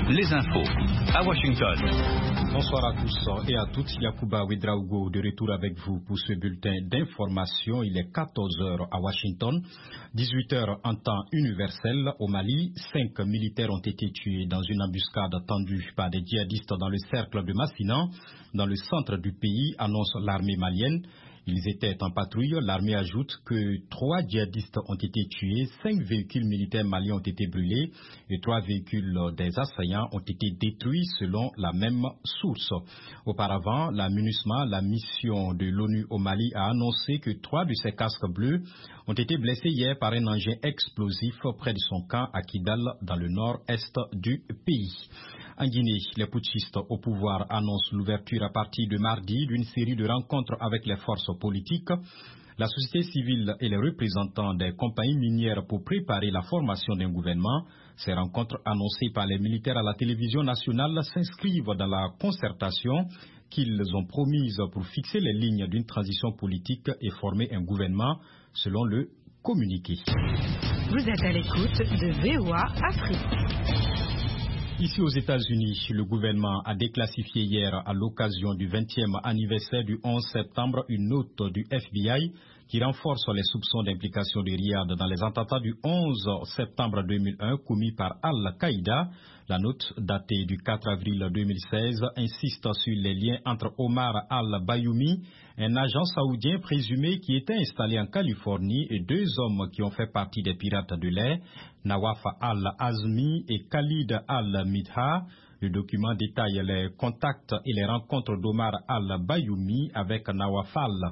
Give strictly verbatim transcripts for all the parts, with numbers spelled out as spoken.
les infos à Washington. Bonsoir à tous et à toutes. Yacouba Ouedraogo de retour avec vous pour ce bulletin d'information. Il est quatorze heures à Washington, dix-huit heures en temps universel. Au Mali, cinq militaires ont été tués dans une embuscade tendue par des djihadistes dans le cercle de Massina, dans le centre du pays, annonce l'armée malienne. Ils étaient en patrouille. L'armée ajoute que trois djihadistes ont été tués, cinq véhicules militaires maliens ont été brûlés et trois véhicules des assaillants ont été détruits selon la même source. Auparavant, la MINUSMA, la mission de l'ONU au Mali, a annoncé que trois de ses casques bleus ont été blessés hier par un engin explosif près de son camp à Kidal, dans le nord-est du pays. En Guinée, les putschistes au pouvoir annoncent l'ouverture à partir de mardi d'une série de rencontres avec les forces politiques, la société civile et les représentants des compagnies minières pour préparer la formation d'un gouvernement. Ces rencontres annoncées par les militaires à la télévision nationale s'inscrivent dans la concertation qu'ils ont promise pour fixer les lignes d'une transition politique et former un gouvernement, selon le communiqué. Vous êtes à l'écoute de V O A Afrique. Ici aux États-Unis, le gouvernement a déclassifié hier, à l'occasion du vingtième anniversaire du onze septembre, une note du F B I qui renforce les soupçons d'implication de Riyad dans les attentats du onze septembre deux mille un commis par Al-Qaïda. La note, datée du quatre avril deux mille seize, insiste sur les liens entre Omar al-Bayoumi, un agent saoudien présumé qui était installé en Californie, et deux hommes qui ont fait partie des pirates de l'air, Nawaf al-Azmi et Khalid al-Midha. Le document détaille les contacts et les rencontres d'Omar al-Bayoumi avec Nawaf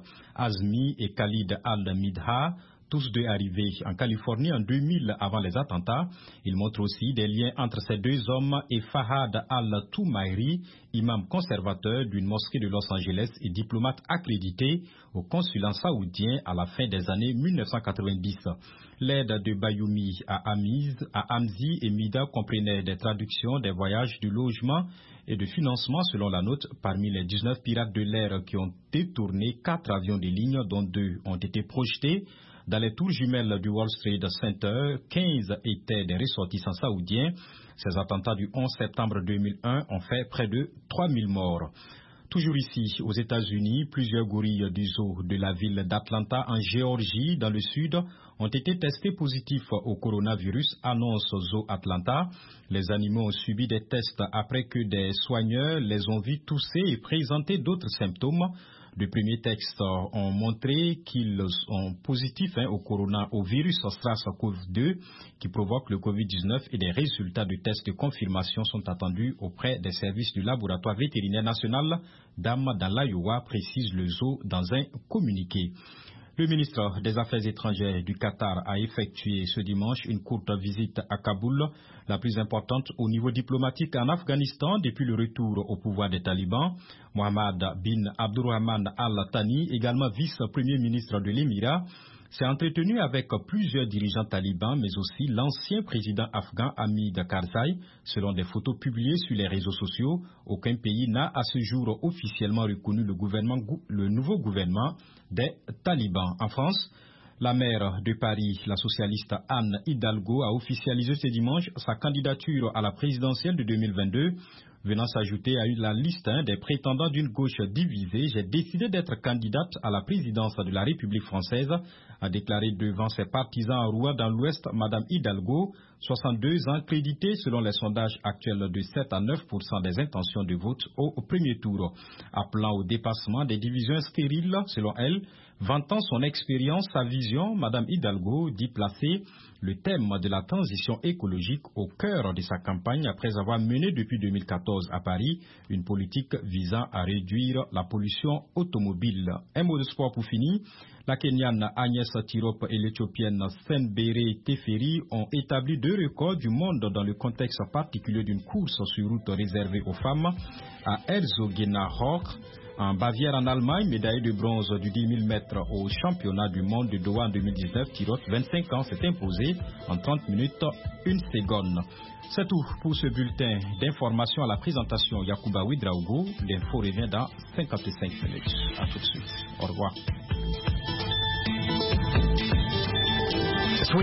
al-Azmi et Khalid al-Midha, tous deux arrivés en Californie en deux mille avant les attentats. Il montre aussi des liens entre ces deux hommes et Fahad al-Toumairi, imam conservateur d'une mosquée de Los Angeles et diplomate accrédité au consulat saoudien à la fin des années mille neuf cent quatre-vingt-dix. L'aide de Bayoumi à Amiz, à Amzi et Mida comprenait des traductions, des voyages, du logement et de financement selon la note. Parmi les dix-neuf pirates de l'air qui ont détourné quatre avions de ligne, dont deux ont été projetés dans les tours jumelles du World Trade Center, quinze étaient des ressortissants saoudiens. Ces attentats du onze septembre deux mille un ont fait près de trois mille morts. Toujours ici, aux États-Unis, plusieurs gorilles du zoo de la ville d'Atlanta, en Géorgie, dans le sud, ont été testés positifs au coronavirus, annonce Zoo Atlanta. Les animaux ont subi des tests après que des soigneurs les ont vus tousser et présenter d'autres symptômes. De premiers textes ont montré qu'ils sont positifs hein, au, corona, au virus SARS-CoV deux qui provoque le covid dix-neuf, et des résultats de tests de confirmation sont attendus auprès des services du laboratoire vétérinaire national d'Am dans l'Iowa, précise le zoo dans un communiqué. Le ministre des Affaires étrangères du Qatar a effectué ce dimanche une courte visite à Kaboul, la plus importante au niveau diplomatique en Afghanistan depuis le retour au pouvoir des talibans. Mohamed bin Abdurrahman Al-Thani, également vice-premier ministre de l'Émirat, s'est entretenu avec plusieurs dirigeants talibans, mais aussi l'ancien président afghan Hamid Karzai. Selon des photos publiées sur les réseaux sociaux, aucun pays n'a à ce jour officiellement reconnu le, gouvernement, le nouveau gouvernement des talibans. En France, la maire de Paris, la socialiste Anne Hidalgo, a officialisé ce dimanche sa candidature à la présidentielle de deux mille vingt-deux. Venant s'ajouter à la liste hein, des prétendants d'une gauche divisée, j'ai décidé d'être candidate à la présidence de la République française, a déclaré devant ses partisans à Rouen dans l'Ouest Madame Hidalgo, soixante-deux ans, créditée selon les sondages actuels de sept à neuf pour cent des intentions de vote au premier tour. Appelant au dépassement des divisions stériles, selon elle, vantant son expérience, sa vision, Madame Hidalgo dit placer le thème de la transition écologique au cœur de sa campagne après avoir mené depuis deux mille quatorze à Paris une politique visant à réduire la pollution automobile. Un mot de sport pour finir. La Kenyane Agnès Tirop et l'Éthiopienne Senbere Teferi ont établi deux records du monde dans le contexte particulier d'une course sur route réservée aux femmes à Herzogenaurach, en Bavière en Allemagne, médaille de bronze du dix mille mètres au championnat du monde de Doha en deux mille dix-neuf. Tirot, vingt-cinq ans, s'est imposé en trente minutes, une seconde. C'est tout pour ce bulletin d'information. À la présentation Yacouba Ouedraogo. L'info revient dans cinquante-cinq minutes. À tout de suite. Au revoir.